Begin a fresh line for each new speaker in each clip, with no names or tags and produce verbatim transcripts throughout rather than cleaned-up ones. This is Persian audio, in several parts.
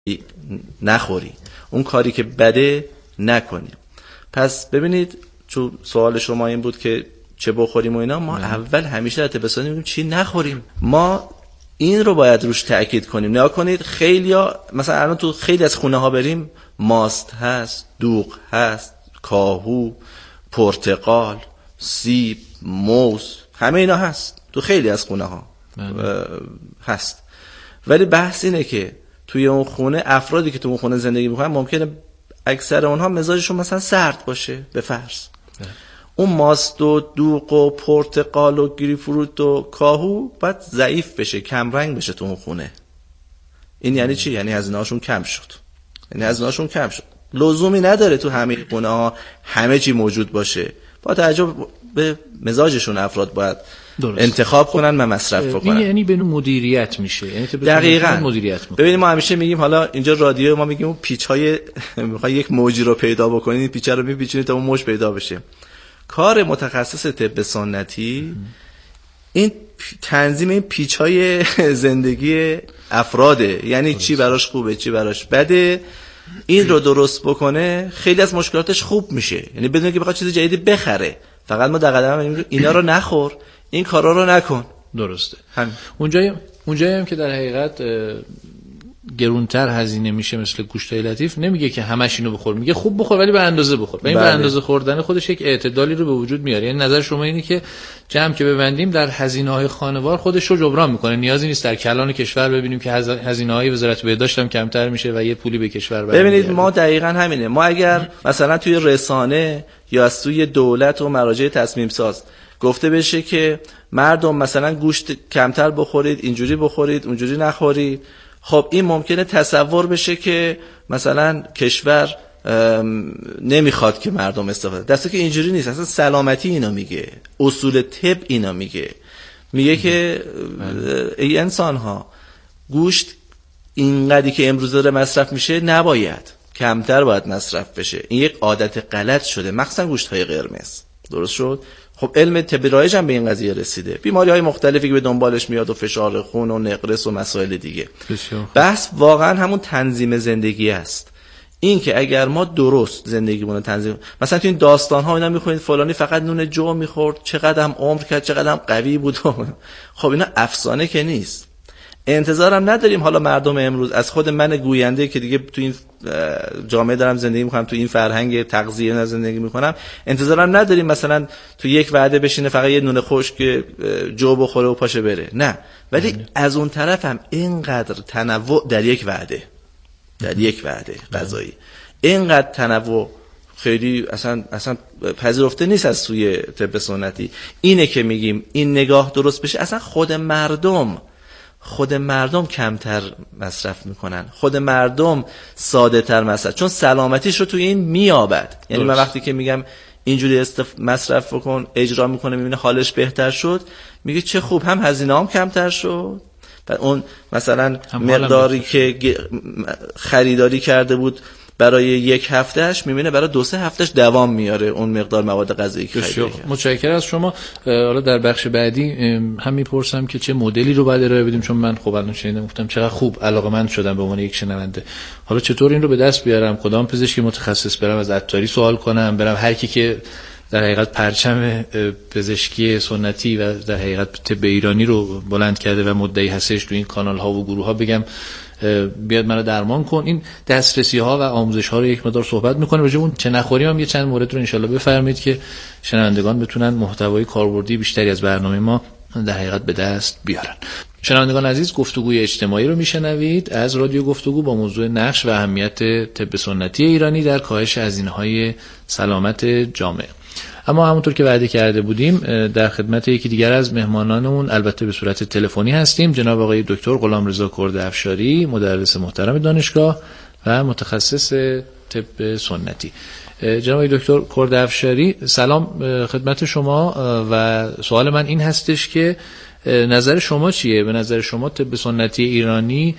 نخوری، اون کاری که بده نکنی. پس ببینید تو سوال شما این بود که چه بخوریم و اینا، ما مم. اول همیشه در طب سنتی میگیم چی نخوریم. ما این رو باید روش تأکید کنیم. نگاه کنید خیلی ها مثلا الان تو خیلی از خونه ها بریم ماست هست، دوغ هست، کاهو، پرتقال، سیب، موز، همه اینا هست تو خیلی از خونه ها هست. ولی بحث اینه که توی اون خونه افرادی که تو اون خونه زندگی میکنن ممکنه اکثر اونها مزاجشون مثلا سرد باشه به فرض. اون ماست و دوغ و پرتقال و گریپفروت و کاهو باید ضعیف بشه، کم رنگ بشه تو اون خونه. این یعنی چی؟ یعنی هزینه‌هاشون کم شد. یعنی هزینه‌هاشون کم شد. لزومی نداره تو همه خونه‌ها همه چی موجود باشه. با توجه به مزاجشون افراد باید درست انتخاب کنن و مصرف بکنن.
این یعنی به مدیریت میشه. یعنی تو
دقیقاً
مدیریت میکنه.
ببینید ما همیشه میگیم حالا اینجا رادیو ما میگیم اون پیچ‌های میخوای یک موجی رو پیدا بکنید، این پیچا رو میپیچونید تا اون موج پیدا بشه. کار متخصص طب سنتی این تنظیم این پیچ‌های زندگی افراده. یعنی چی براش خوبه چی براش بده، این رو درست بکنه خیلی از مشکلاتش خوب میشه. یعنی بدون که بخواد چیز جدید بخره، فقط ما در قدم میگیم اینا رو نخور، این کارا رو نکن.
درسته. اونجایی اونجایی هم که در حقیقت گرونتر هزینه میشه مثل گوشتای لطیف، نمیگه که همش اینو بخور، میگه خوب بخور ولی به اندازه بخور. و این بله. به اندازه خوردن خودش یک اعتدالی رو به وجود میاره. یعنی نظر شما اینه که جمع که ببندیم در هزینه‌های خانوار خودش رو جبران میکنه. نیازی نیست در کلان کشور ببینیم که هزینه‌های وزارت بهداشت هم کمتر میشه و یه پولی به کشور برمیگرده.
ببینید ما دقیقاً همینه. ما اگر مثلا توی رسانه یا از توی دولت و مراجع تصمیم ساز گفته بشه که مردم مثلا گوشت کمتر بخورید، اینجوری بخورید، اونجوری نخورید، خب این ممکنه تصور بشه که مثلا کشور نمیخواد که مردم استفاده، درسته که اینجوری نیست. اصلا سلامتی اینا میگه، اصول طب اینا میگه، میگه که ای انسان ها گوشت اینقدری که امروز داره مصرف میشه نباید، کمتر باید مصرف بشه. این یک عادت غلط شده، مخصوصا گوشت های قرمز. درست شد؟ خب علم طب رایج هم به این قضیه رسیده. بیماری‌های مختلفی که به دنبالش میاد و فشار خون و نقرس و مسائل دیگه. بسیار. بحث واقعا همون تنظیم زندگی است. این که اگر ما درست زندگیمون رو تنظیم، مثلا تو این داستان‌ها اینا می‌خونید فلانی فقط نون جو می‌خورد، چقدر هم عمر کرد، چقدر هم قوی بود. خب اینا افسانه که نیست. انتظارم نداریم حالا مردم امروز از خود من گوینده که دیگه تو این جامعه دارم زندگی میکنم، تو این فرهنگ تغذیه نه زندگی میکنم، انتظارم نداریم مثلا تو یک وعده بشینه فقط یه نون خشک جو بخوره و پاشه بره، نه. ولی مم. از اون طرف هم اینقدر تنوع در یک وعده در یک وعده غذایی، اینقدر تنوع خیلی اصلا اصلا پذیرفته نیست از سوی طب سنتی. اینه که میگیم این نگاه درست بشه. اصلا خود مردم خود مردم کمتر مصرف میکنن، خود مردم ساده تر مصرف، چون سلامتیش رو توی این میابد. یعنی من وقتی که میگم اینجوری استف... مصرف بکن، اجرا میکنه، میبینه حالش بهتر شد، میگه چه خوب، هم هزینه هم کمتر شد، اون مثلا مقداری که خریداری کرده بود برای یک هفتهش میبینه برای دو سه هفتهش دوام میاره اون مقدار مواد غذایی که خریده.
متشکرم از شما. حالا در بخش بعدی هم میپرسم که چه مدلی رو باید ارائه بدیم، چون من خب الان شنیدم گفتم چقدر خوب علاقه‌مند شدم به عنوان یک شنونده. حالا چطور این رو به دست بیارم؟ کدام پزشکی متخصص برم از عطاری سوال کنم، برم هر کی که در حقیقت پرچم پزشکی سنتی و در حقیقت طب ایرانی رو بلند کرده و مدعی هستش تو این کانال ها و گروه ها بگم بیاد منو درمان کن؟ این دسترسی ها و آموزش ها رو یک مقدار صحبت میکنیم. راجع اون چه نخوریم هم یه چند مورد رو انشالله بفرمایید که شنوندگان بتونن محتوای کاربردی بیشتری از برنامه ما در حقیقت به دست بیارن. شنوندگان عزیز، گفتگوی اجتماعی رو میشنوید از رادیو گفتگو با موضوع نقش و اهمیت طب سنتی ایرانی در کاهش هزینه‌های سلامت جامعه. اما همونطور که وعده کرده بودیم در خدمت یکی دیگر از مهمانانمون، البته به صورت تلفنی هستیم، جناب آقای دکتر غلامرضا کردافشاری، مدرس محترم دانشگاه و متخصص طب سنتی. جناب آقای دکتر کردافشاری، سلام خدمت شما و سوال من این هستش که نظر شما چیه؟ به نظر شما طب سنتی ایرانی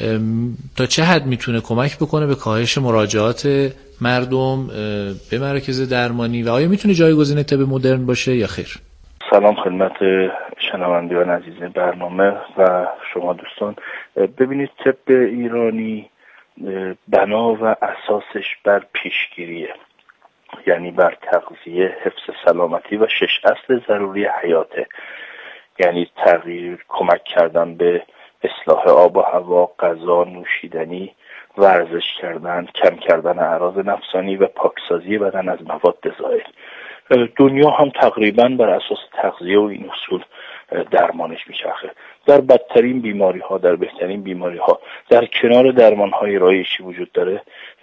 تا چه حد میتونه کمک بکنه به کاهش مراجعات مردم به مراکز درمانی و آیا میتونه جایگزین طب مدرن باشه یا خیر؟
سلام خدمت شنوندگان عزیز برنامه و شما دوستان. ببینید طب ایرانی بنا و اساسش بر پیشگیریه، یعنی بر تغذیه، حفظ سلامتی و شش اصل ضروری حیاته، یعنی تغییر، کمک کردن به اصلاح آب و هوا، غذا، نوشیدنی، ورزش کردن، کم کردن اعراض نفسانی و پاکسازی بدن از مواد زائل. دنیا هم تقریبا بر اساس تغذیه و این اصول درمانش میچرخه. در بدترین بیماری ها، در بهترین بیماری ها، در کنار درمان های رایجی وجود داره،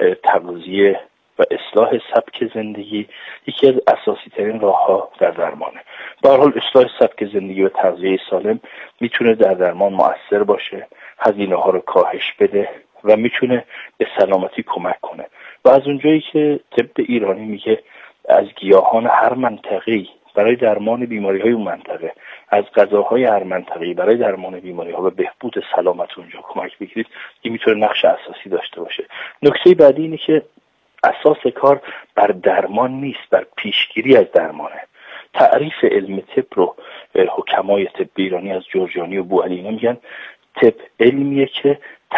تغذیه و اصلاح سبک زندگی یکی از اساسی ترین راه ها در درمانه. به هر حال اصلاح سبک زندگی و تغذیه سالم میتونه در درمان مؤثر باشه، هزینه ها رو کاهش بده و میتونه به سلامتی کمک کنه. و از اونجایی که طب ایرانی میگه از گیاهان هر منطقه‌ای برای درمان بیماری های اون منطقه، از غذاهای هر منطقه‌ای برای درمان بیماری ها و بهبود سلامت اونجا کمک بگیرید، این میتونه نقش اساسی داشته باشه. نکته بعدی اینه که اساس کار بر درمان نیست، بر پیشگیری از درمانه. تعریف علم طب رو حکمای طب ایرانی از جورجانی و بوعلی اینا میگن طب علمیه که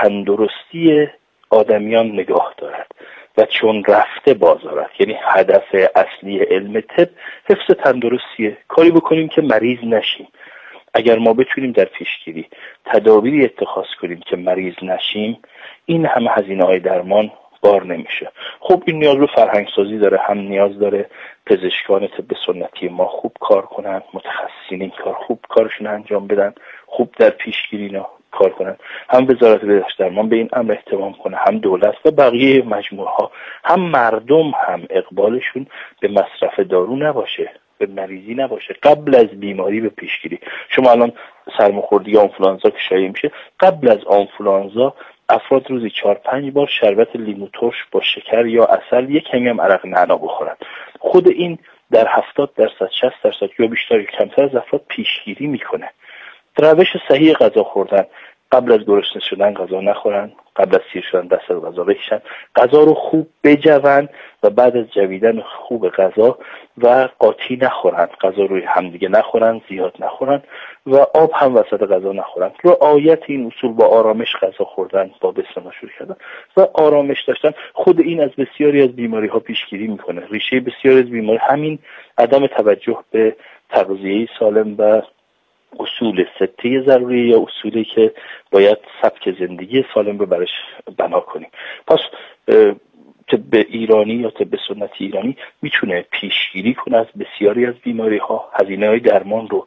تندرستی آدمیان نگاه دارد و چون رفته بازارد. یعنی هدف اصلی علم طب حفظ تندرستیه، کاری بکنیم که مریض نشیم. اگر ما بتونیم در پیشگیری تدابیری اتخاذ کنیم که مریض نشیم، این همه هزینه های درمان بار نمیشه. خب این نیاز به فرهنگ سازی داره، هم نیاز داره پزشکان طب سنتی ما خوب کار کنن، متخصصین این کار خوب کارشون انجام بدن، خوب در پیشگیری اینا کار کنن، هم وزارت بهداشت درمان به این امر اهتمام کنه، هم دولت و بقیه مجموعه ها، هم مردم هم اقبالشون به مصرف دارو نباشه، به مریضی نباشه. قبل از بیماری به پیشگیری، شما الان سرماخوردگی آنفولانزا که شایع میشه، قبل از آنفولانزا افراد روزی چهار پنج بار شربت لیمو ترش با شکر یا عسل، یک کمی هم عرق نعنا بخورن. خود این در هفتاد درصد شصت درصد یا بیشتر یا کمتر از افراد پیشگیری میکنه. روش صحیح غذا خوردن، قبل از گرسنه شدن غذا نخورن، قبل از سیر شدن دست از غذا بکشن، غذا رو خوب بجوند و بعد از جویدن خوب غذا و قاطی نخورن، غذا روی همدیگه نخورن، زیاد نخورن و آب هم وسط غذا نخورن. رعایت این اصول با آرامش غذا خوردن، با بسم الله شروع کردن و آرامش داشتن، خود این از بسیاری از بیماری ها پیشگیری میکنه. ریشه بسیاری از بیماری همین عدم توجه به تغذیه سالم و اصول سته ضروری یا اصولی که باید سبک زندگی سالم رو برش بنا کنیم. پس طب ایرانی یا طب سنتی ایرانی میتونه پیشگیری کنه از بسیاری از بیماری ها، هزینه های درمان رو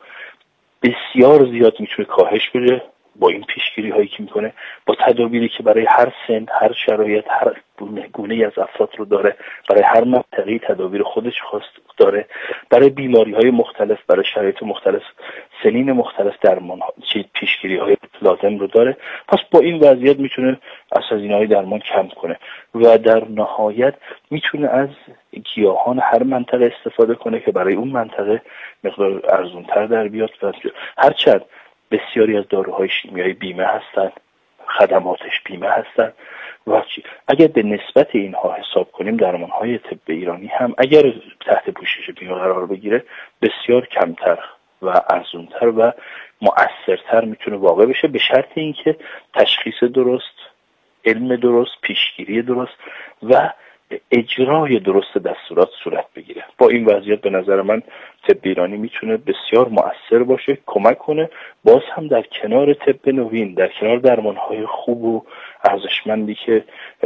بسیار زیاد میتونه کاهش بده با این پیشگیری هایی که میکنه، با تدابیری که برای هر سن، هر شرایط، هر گونه گونه از افراد رو داره، برای هر منطقه تدابیر خودش خاص داره، برای بیماری های مختلف، برای شرایط مختلف، سنین مختلف درمان ها، پیشگیری های لازم رو داره. پس با این وضعیت میتونه از هزینه های درمان کم کنه و در نهایت میتونه از گیاهان هر منطقه استفاده کنه که برای اون منطقه مقدار ارزونتر در بیاد. و هرچند بسیاری از داروهای شیمیایی بیمه هستن، خدماتش بیمه هستن و چی؟ اگر به نسبت اینها حساب کنیم درمانهای طب ایرانی هم اگر تحت پوشش بیمه قرار بگیره بسیار کمتر و ارزونتر و مؤثرتر میتونه واقع بشه، به شرط اینکه تشخیص درست، علم درست، پیشگیری درست و اجرای درست دستورات صورت بگیره. با این وضعیت به نظر من طب ایرانی میتونه بسیار مؤثر باشه، کمک کنه، باز هم در کنار طب نوین، در کنار درمانهای خوب و ارزشمندی که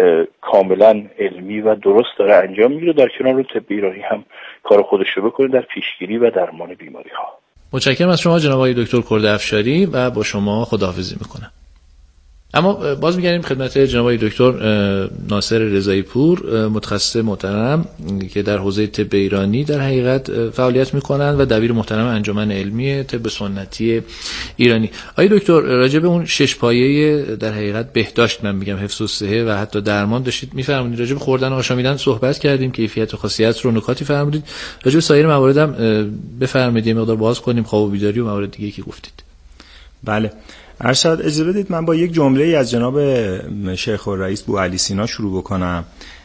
کاملا علمی و درست داره انجام میگیره، در کنار طب ایرانی هم کار خودش رو بکنه در پیشگیری و درمان بیماری ها.
متشکرم از شما جناب آقای دکتر کرده افشاری و با شما خداحافظی میکنم. اما باز میگردیم خدمت جناب آقای دکتر ناصر رضایی پور، متخصص محترم که در حوزه طب ایرانی در حقیقت فعالیت میکنند و دبیر محترم انجمن علمی طب سنتی ایرانی. آقای دکتر راجع به اون شش پایه در حقیقت بهداشت، من میگم حفظ الصحه و حتی درمان داشتید میفرمایید، راجع به خوردن و آشامیدن صحبت کردیم، کیفیت و خاصیت رو نکاتی فرمودید، راجع به سایر موارد هم بفرمایید یه مقدار باز کنیم، خواب و بیداری و موارد دیگه که گفتید.
بله، ارشد اجازه بدید من با یک جمله ای از جناب شیخ الرئیس بوعلی سینا شروع بکنم.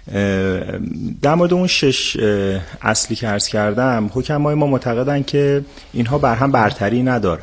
در مورد اون شش اصلی که عرض کردم، حکمای ما معتقدن که اینها بر هم برتری ندارن.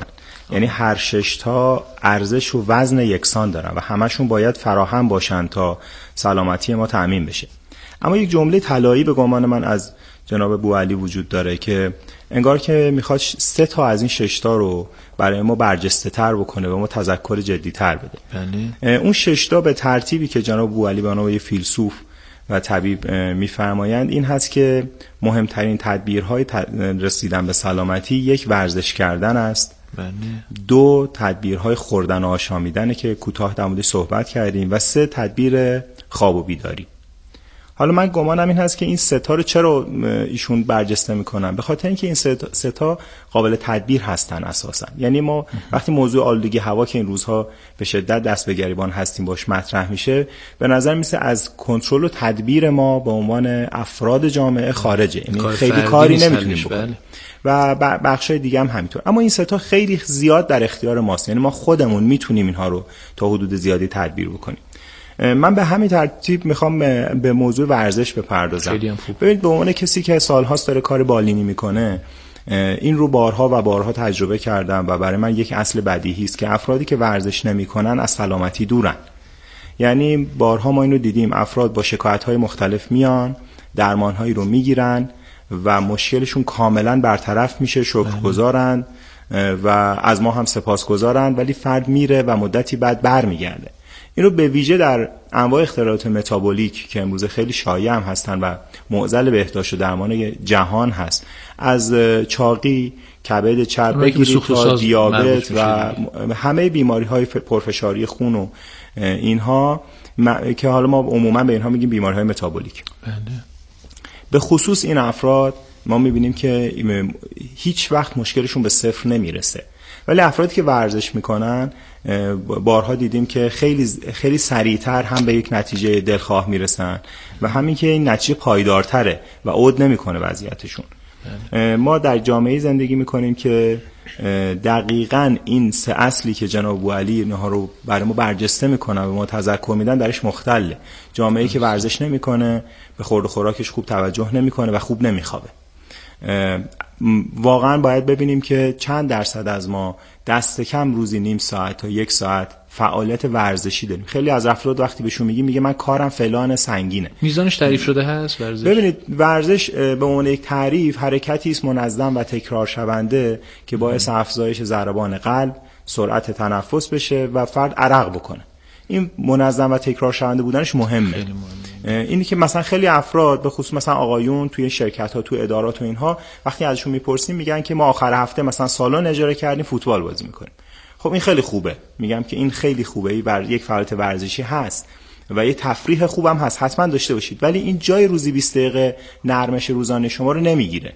یعنی هر شش تا ارزش و وزن یکسان دارن و همشون باید فراهم باشن تا سلامتی ما تأمین بشه. اما یک جمله طلایی به گمان من از جناب بوعلی وجود داره که انگار که میخواد سه تا از این شش تا رو برای ما برجسته تر بکنه و ما تذکر جدی تر بده. بله. اون شش تا به ترتیبی که جناب بوعلی به عنوان یک فیلسوف و طبیب میفرمایند این هست که مهمترین تدبیرهای رسیدن به سلامتی یک ورزش کردن است. بله. دو تدبیرهای خوردن و آشامیدنه که کوتاه در موردش صحبت کردیم و سه تدبیر خواب و بیداری. حالا من گمانم این هست که این سه تا رو چرا ایشون برجسته میکنن؟ به خاطر اینکه این سه تا قابل تدبیر هستن اساسا. یعنی ما وقتی موضوع آلودگی هوا که این روزها به شدت دست به گریبان هستیم باش مطرح میشه، به نظر میسه از کنترل و تدبیر ما به عنوان افراد جامعه خارجه. یعنی خیلی کاری نمیتونیم بکنیم. و بخشای دیگه هم همینطور. اما این سه تا خیلی زیاد در اختیار ماست. یعنی ما خودمون میتونیم اینها رو تا حدود زیادی تدبیر بکنیم. من به همین ترتیب میخوام به موضوع ورزش بپردازم. ببینید به عنوان کسی که سالهاست داره کار بالینی میکنه، این رو بارها و بارها تجربه کردم و برای من یک اصل بدیهی است که افرادی که ورزش نمیکنن از سلامتی دورن. یعنی بارها ما اینو دیدیم، افراد با شکایت‌های مختلف میان، درمان‌هایی رو میگیرن و مشکلشون کاملا برطرف میشه، شکرگزارن و از ما هم سپاسگزارن، ولی فرد میره و مدتی بعد برمیگرده. این رو به ویژه در انواع اختلالات متابولیک که امروز خیلی شایع هم هستن و معضل بهداشت و درمان جهان هست، از چاقی، کبد چرب بگیرید تا دیابت و همه بیماری‌های پرفشاری خون و اینها که حالا ما عموما به اینها میگیم بیماری‌های متابولیک. بله. به خصوص این افراد ما میبینیم که هیچ وقت مشکلشون به صفر نمیرسه، ولی افرادی که ورزش میکنن بارها دیدیم که خیلی خیلی سریعتر هم به یک نتیجه دلخواه میرسن و همین که این نتیجه پایدارتره و عود نمیکنه وضعیتشون. ما در جامعه زندگی میکنیم که دقیقاً این سه اصلی که جناب بوعلی اینها رو برای ما برجسته میکنن و ما تذکر میدن درش مختله. جامعه‌ای که ورزش نمیکنه، به خورد و خوراکش خوب توجه نمیکنه و خوب نمیخوابه. واقعا باید ببینیم که چند درصد از ما دست کم روزی نیم ساعت تا یک ساعت فعالیت ورزشی داریم. خیلی از افراد وقتی بهشون میگیم میگه من کارم فلان سنگینه.
میزانش تعریف شده هست ورزش؟
ببینید ورزش به عنوان یک تعریف حرکتی است منظم و تکرار شونده که باعث افزایش ضربان قلب، سرعت تنفس بشه و فرد عرق بکنه. این منظم و تکرار شونده بودنش مهمه. خیلی مهمه. اینی که مثلا خیلی افراد به خصوص مثلا آقایون توی شرکت ها، توی ادارات و اینها وقتی ازشون میپرسیم میگن که ما آخر هفته مثلا سالن اجاره کردیم فوتبال بازی میکنیم. خب این خیلی خوبه. میگم که این خیلی خوبه، این یک فعالیت ورزشی هست و یه تفریح خوبم هست، حتما داشته باشید، ولی این جای روزی بیست دقیقه نرمش روزانه شما رو نمیگیره.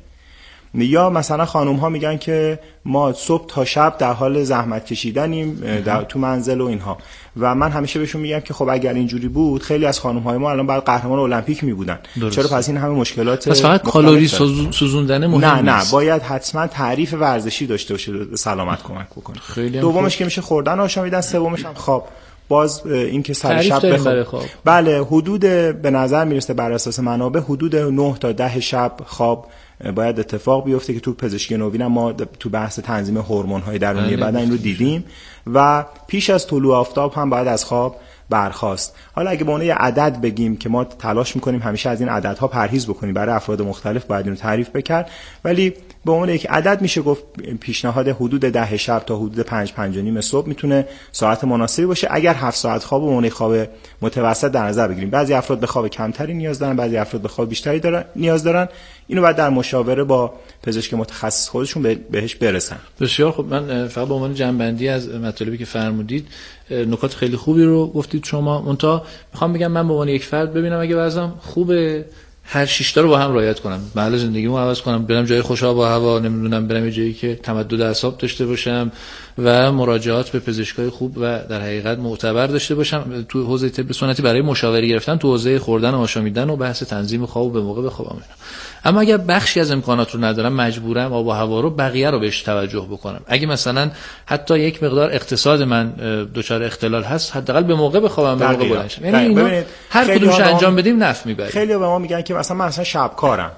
یا مثلا خانم ها میگن که ما صبح تا شب در حال زحمت کشیدنیم در تو منزل و اینها، و من همیشه بهشون میگم که خب اگر اینجوری بود خیلی از خانم های ما الان بعد قهرمان المپیک میبودن. چرا پس این همه مشکلات؟
پس فقط کالری سوزوندن مهم
نه
نیست.
نه باید حتما تعریف ورزشی داشته باشه به سلامت کمک بکنه. دومش که میشه خوردن آشامیدن، سومش هم خواب. باز این که سر شب بخواب. بله حدود به نظر میرسه بر اساس منابع حدود نه تا ده شب خواب باید اتفاق بیفته که تو پزشکی نوین ما تو بحث تنظیم هورمون‌های درونی بدن این رو دیدیم و پیش از طلوع آفتاب هم باید از خواب برخاست. حالا اگه به عنوان یه عدد بگیم که ما تلاش میکنیم همیشه از این عددها پرهیز بکنیم، برای افراد مختلف باید اینو تعریف بکرد، ولی به عنوان یک عدد میشه گفت پیشنهاد حدود ده شب تا حدود پنج پنج و نیم صبح میتونه ساعت مناسبی باشه اگر هفت ساعت خواب و عنوان خواب متوسط در نظر بگیریم. بعضی افراد به خواب کمتری نیاز دارن، بعضی افراد به خواب بیشتری دارن نیاز دارن. اینو بعد در مشاوره با پزشک متخصص خودشون بهش برسن.
بسیار خب. من فقط به عنوان جنبندی از مطالبی که فرمودید نکات خیلی خوبی رو گفتید شما. منتها میخوام بگم من به عنوان یک فرد ببینم اگه وضعم خوبه هر شش تا رو با هم رعایت کنم، محل زندگیمو عوض کنم، برم جای خوش آب و هوا، نمیدونم برم یه جایی که تمدد اعصاب داشته باشم و مراجعات به پزشکای خوب و در حقیقت معتبر داشته باشم تو حوزه طب سنتی برای مشاوره گرفتن تو حوزه خوردن و آشامیدن و بحث تنظیم خواب به موقع بخوابم. اما اگر بخشی از امکانات رو ندارم مجبورم آب و هوا رو بقیه رو بهش توجه بکنم. اگه مثلا حتی یک مقدار اقتصاد من دچار اختلال هست حداقل به موقع بخوابم، به موقع بلند شم. یعنی هر کدومش انجام بدیم نفع میبره.
خیلی به ما میگن که مثلا من اصلا شب کارم،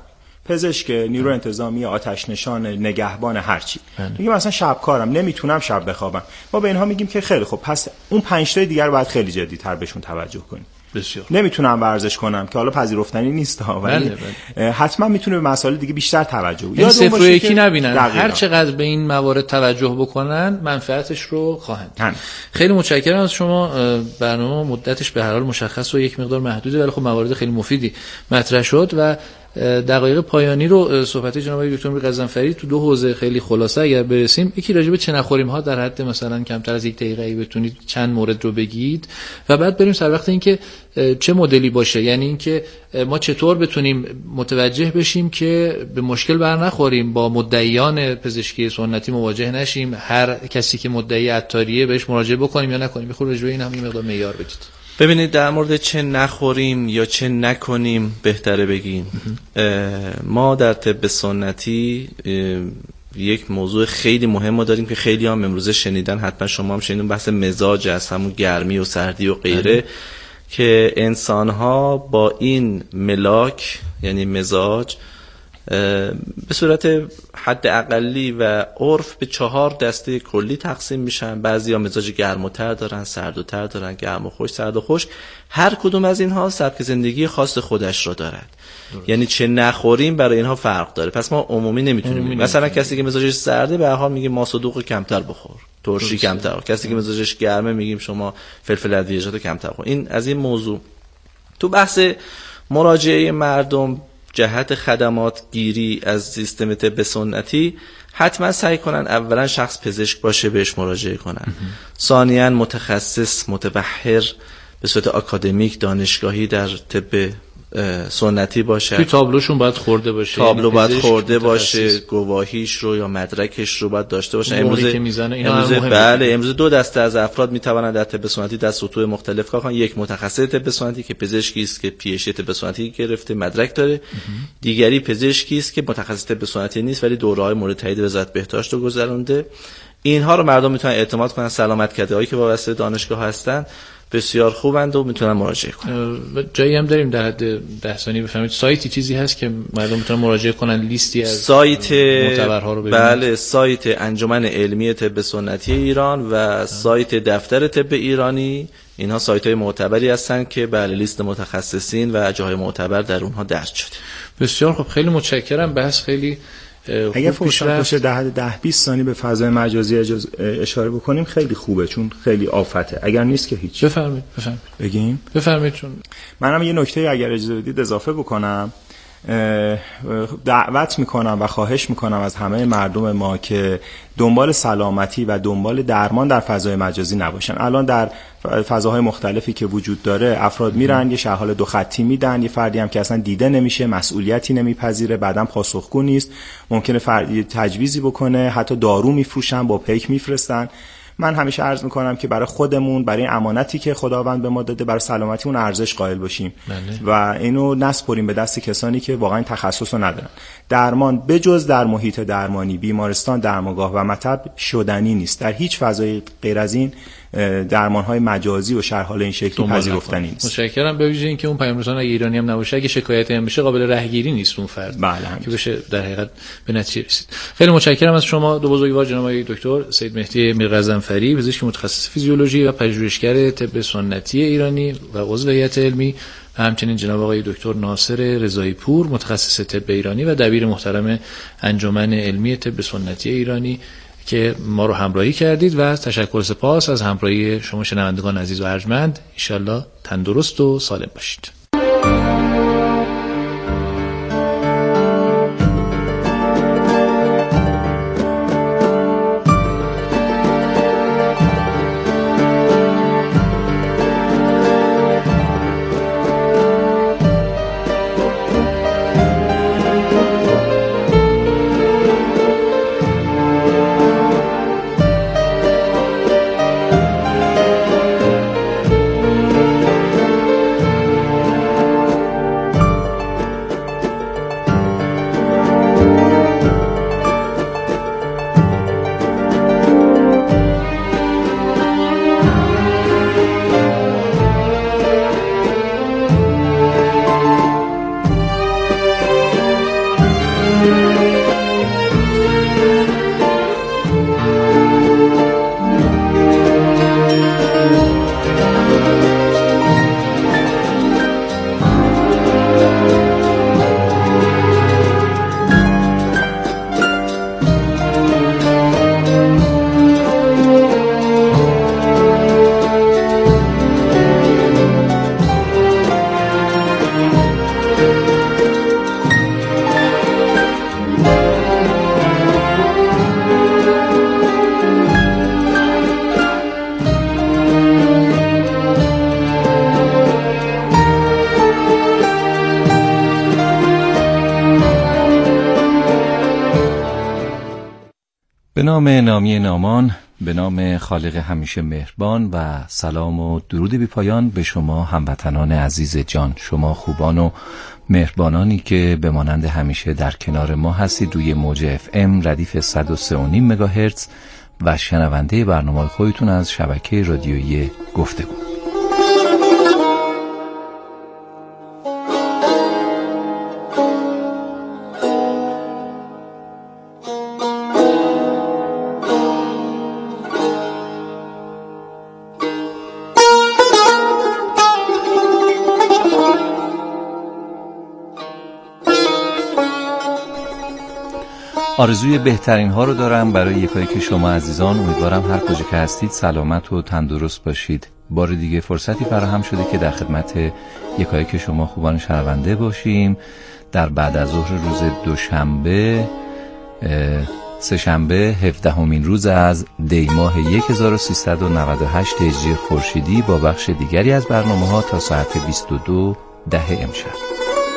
پزشک، نیرو انتظامی، آتش نشان، نگهبان، هر چی. میگیم مثلا شب کارم، نمیتونم شب بخوابم. ما به اینها میگیم که خیلی خوب، پس اون پنج تا دیگر باید خیلی جدی‌تر بهشون توجه کنیم.
بسیار.
نمیتونم ورزش کنم که حالا پذیرفتنی نیست ها، ولی بله بله. حتما میتونه به مسائل دیگه بیشتر توجه کنه.
یاد صفر و یکی نبینن، هر چقدر به این موارد توجه بکنن منفعتش رو خواهند. هم. خیلی متشکرم از شما. برنامه مدتش به هر حال مشخص و یک مقدار محدوده، ولی خب موارد خیلی مفیدی مطرح شد و دقایق پایانی رو صحبت جناب دکتر میر غضنفری تو دو حوزه خیلی خلاصه اگر برسیم، یکی راجع به چه نخوریم ها در حد مثلا کمتر از یک دقیقه ای بتونید چند مورد رو بگید و بعد بریم سر وقت اینکه چه مدلی باشه، یعنی اینکه ما چطور بتونیم متوجه بشیم که به مشکل بر نخوریم، با مدعیان پزشکی سنتی مواجه نشیم، هر کسی که مدعی عطاریه بهش مراجعه بکنیم یا نکنیم. بخور راجع به این هم یه مقدار معیار بدید.
ببینید، در مورد چه نخوریم یا چه نکنیم بهتره بگیم. ما در طب سنتی یک موضوع خیلی مهم داریم که خیلی هم امروزه شنیدن، حتما شما هم شنیدن، بحث مزاج است، همون گرمی و سردی و غیره، که انسان‌ها با این ملاک یعنی مزاج به صورت حد اقلی و عرف به چهار دسته کلی تقسیم میشن. بعضیا مزاج گرم و تر دارن، سرد و تر دارن، گرم و خشک، سرد و خشک. هر کدوم از اینها سبک زندگی خاص خودش را دارد. درست. یعنی چه نخوریم برای اینها فرق داره. پس ما عمومی نمیتونیم عمومی مثلا نمیتونیم. کسی که مزاجش سرده به هر حال میگیم ماست و دوغ کمتر بخور، ترشی کمتر. کسی که مزاجش گرمه میگیم شما فلفل ادویه‌جات کمتر بخور. این از این موضوع. تو بحث مراجعه مردم جهت خدمات گیری از سیستم طب سنتی، حتما سعی کنن اولا شخص پزشک باشه بهش مراجعه کنن، ثانیاً متخصص متبحر به صورت آکادمیک دانشگاهی در طب سنتی باشه،
توی تابلوشون باید خورده باشه،
تابلو باید خورده باشه، گواهیش رو یا مدرکش رو باید داشته باشه. امروز امروز بله امروز دو دسته از افراد میتوانند در طب سنتی در سطوح مختلف کار کنند. یک متخصص طب سنتی که پزشکی است که پی اچ دی طب سنتی گرفته، مدرک داره. دیگری پزشکی است که متخصص طب سنتی نیست ولی دوره‌های مورد تایید وزارت بهداشت رو گذرونده. اینها رو مردم میتونن اعتماد کنن. سلامت کده‌هایی که وابسته دانشگاه هستن بسیار خوبند و میتونن مراجعه کنن.
جایی هم داریم در حد ده ثانیه بفهمید سایتی چیزی هست که مردم میتونن مراجعه کنن، لیستی از
سایت
معتبرها رو ببینن؟
بله، سایت انجمن علمی طب سنتی ایران و سایت دفتر طب ایرانی، اینها سایت‌های معتبری هستن که بله لیست متخصصین و جاهای معتبر در اونها درج شده.
بسیار خب، خیلی متشکرم. بحث خیلی
اگه فرصت باشه ده ده بیست ثانیه به فضای مجازی اشاره بکنیم خیلی خوبه، چون خیلی آفته. اگر نیست که هیچ.
بفرمایید بفرمایید
بگیم
بفرمایید. چون
منم یه نکته اگر اجازه بدید اضافه بکنم. دعوت میکنم و خواهش میکنم از همه مردم ما که دنبال سلامتی و دنبال درمان در فضای مجازی نباشن. الان در فضاهای مختلفی که وجود داره افراد میرن یه شرح حال دو خطی میدن، یه فردی هم که اصلا دیده نمیشه، مسئولیتی نمیپذیره، بعدم پاسخگو نیست، ممکنه فردی تجویزی بکنه، حتی دارو میفروشن، با پیک میفرستن. من همیشه عرض میکنم که برای خودمون، برای امانتی که خداوند به ما داده، برای سلامتیمون ارزش قائل باشیم بله. و اینو نسپریم به دست کسانی که واقعا تخصص رو ندارن. درمان بجز در محیط درمانی، بیمارستان، درمانگاه و مطب شدنی نیست. در هیچ فضای غیر از این درمان‌های مجازی و شرح حال این شکلی پذیرفتنی نیست.
متشکرم. به ویژه اینکه اون پیام‌رسان اگه ایرانی هم نباشه، اگه شکایتی هم بشه قابل رهگیری نیست اون فرد
بله
که بشه در حقیقت به نتیجه رسید. خیلی متشکرم از شما دو بزرگوار جناب آقای دکتر سید مهدی میر غضنفری، پزشک متخصص فیزیولوژی و پژوهشگر طب سنتی ایرانی و عضو هیئت علمی، و همچنین جناب آقای دکتر ناصر رضایی پور، متخصص طب ایرانی و دبیر محترم انجمن علمی طب سنتی ایرانی که ما رو همراهی کردید. و تشکر سپاس از همراهی شما شنوندگان عزیز و ارجمند. ان شاءالله تندرست و سالم باشید.
نام نامی نامان، به نام خالق همیشه مهربان و سلام و درود بی پایان به شما هموطنان عزیز جان، شما خوبان و مهربانانی که به مانند همیشه در کنار ما هستید روی موج اف ام ردیف صد و سه و نیم مگاهرتز و شنونده برنامه خودتون از شبکه رادیویی گفتگو. آرزوی بهترین ها رو دارم برای یکایی که شما عزیزان. امیدوارم هر کجا که هستید سلامت و تندرست باشید. بار دیگه فرصتی فراهم شده که در خدمت یکایی که شما خوبان شنونده باشیم در بعد از ظهر روز دوشنبه سه شنبه هفدهمین روز از دی ماه هزار و سیصد و نود و هشت هجری خورشیدی با بخش دیگری از برنامه ها تا ساعت بیست و دو ده امشب.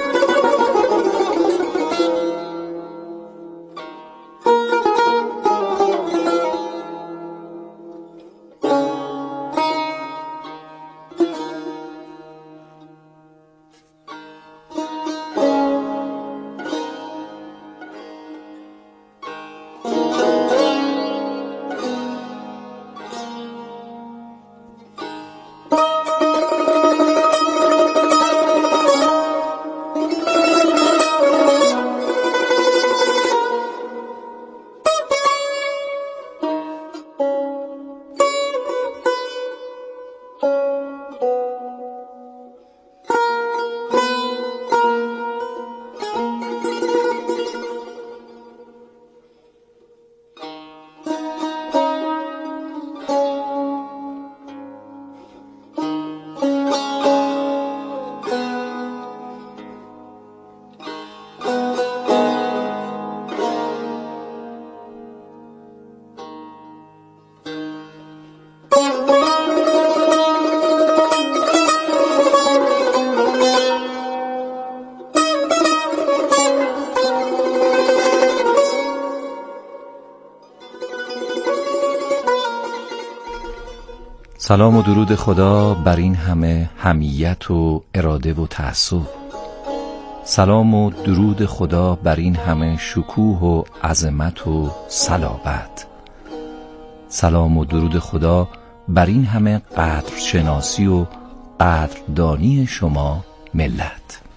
سلام و درود خدا بر این همه حمیت و اراده و تعصب. سلام و درود خدا بر این همه شکوه و عظمت و صلابت. سلام و درود خدا بر این همه قدرشناسی و قدردانی شما ملت.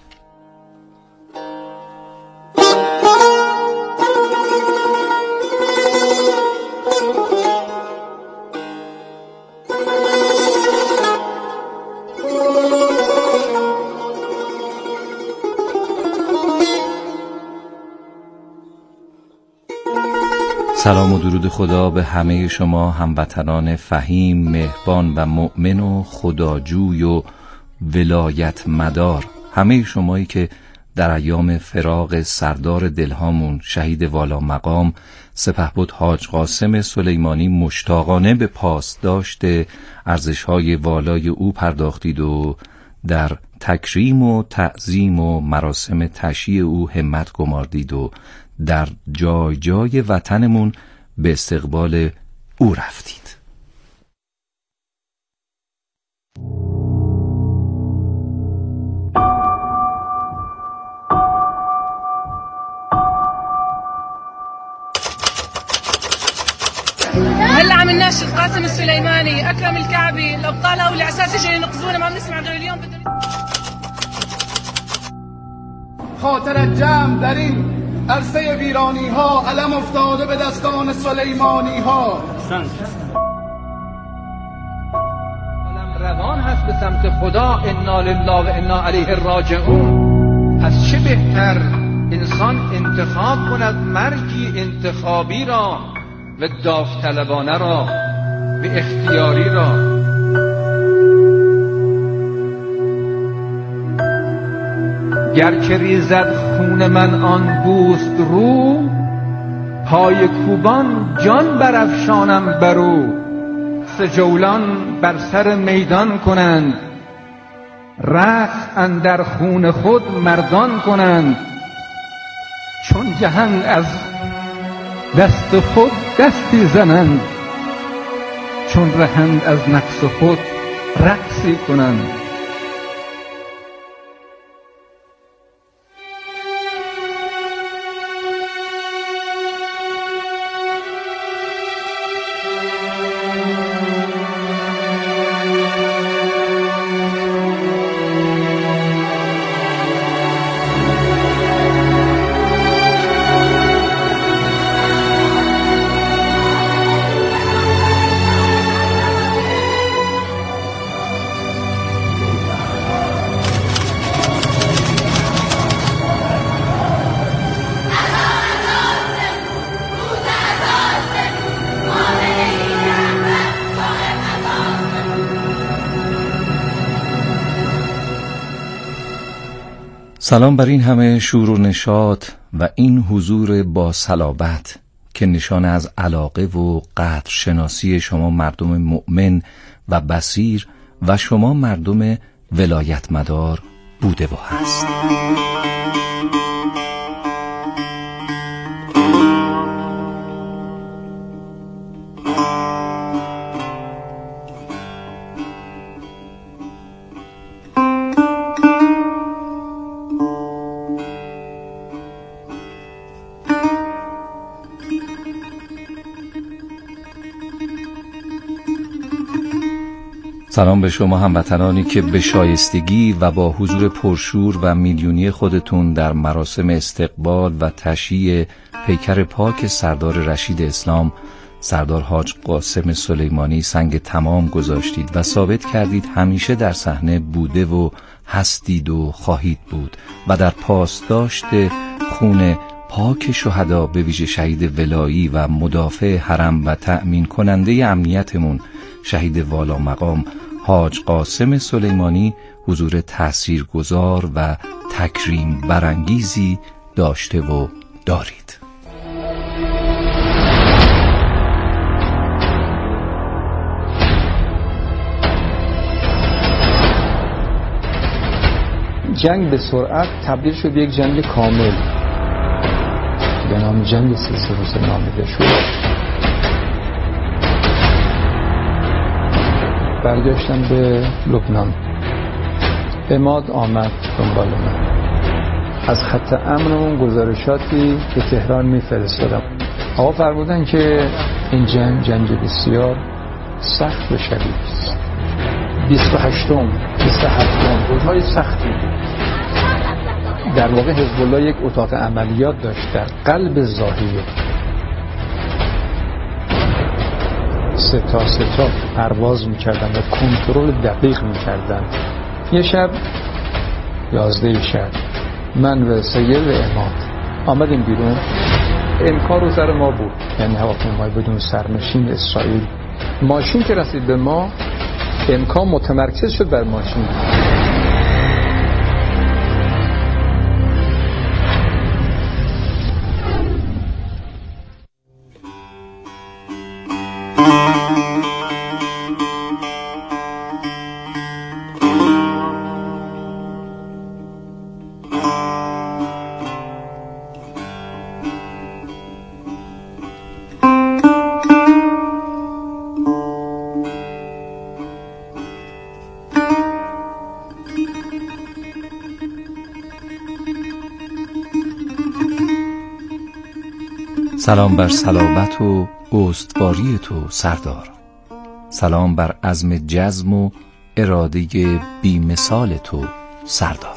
سلام و درود خدا به همه شما هموطنان فهیم، مهربان و مؤمن و خداجوی و ولایت مدار، همه شمایی که در ایام فراق سردار دلهامون شهید والا مقام سپهبد حاج قاسم سلیمانی مشتاقانه به پاسداشت ارزش‌های والای او پرداختید و در تکریم و تعظیم و مراسم تشییع او همت گماردید و در جای جای وطنمون به استقبال او رفتید.
هلا عم نناشد قاسم السليماني، اكرم الكعبي، الابطال او الاساس اجوا ينقذونا، ما بنسمع غير اليوم.
خاطر جمع در این عرصه ویرانی ها علم افتاده به دستان سلیمانی ها.
علم روان هست به سمت خدا، انا لله و انا علیه راجعون. پس چه بهتر انسان انتخاب کند مرگی انتخابی را و داوطلبانه را و اختیاری را. گر که ریزد خون من آن دوست رو، پای کوبان جان برافشانم برو. سجولان بر سر میدان کنند، رقص اندر خون خود مردان کنند. چون جهنگ از دست خود دستی زنند، چون رهند از نقص خود رقصی کنند.
سلام بر این همه شور و نشاط و این حضور با صلابت که نشانه از علاقه و قدر شناسی شما مردم مؤمن و بصیر و شما مردم ولایت مدار بوده و هست. سلام به شما هموطنانی که به شایستگی و با حضور پرشور و میلیونی خودتون در مراسم استقبال و تشییع پیکر پاک سردار رشید اسلام سردار حاج قاسم سلیمانی سنگ تمام گذاشتید و ثابت کردید همیشه در صحنه بوده و هستید و خواهید بود و در پاسداشت خون پاک شهدا به ویژه شهید ولایی و مدافع حرم و تأمین کننده امنیتمون شهید والا مقام حاج قاسم سلیمانی حضور تاثیرگذار و تکریم برانگیزی داشته و دارید.
جنگ به سرعت تبدیل شد یک جنگ کامل به نام جنگ سی سه روزه نامیده شد. برگشتم به لبنان. عماد آمد دنبال من. از خط امنمون گزارشاتی به تهران میفرستادم. آقا فرمودن که این جنگ جنگ بسیار سخت و شدید است. بیست و هشتم بیست و هفتم روزهای سختی بود. در واقع حزب الله یک اتاق عملیات داشت در قلب ظاهریه. سه تا سه تا پرواز میکردن و کنترل دقیق میکردن. یه شب یازده شب من و سید و اماد آمدیم بیرون. امکان رو سر ما بود، یعنی هواپیمای بدون سرنشین اسرائیل. ماشین که رسید به ما امکان متمرکز شد بر ماشین.
سلام بر صلابت و استواری تو سردار. سلام بر عزم جزم و اراده بی‌مثال تو سردار.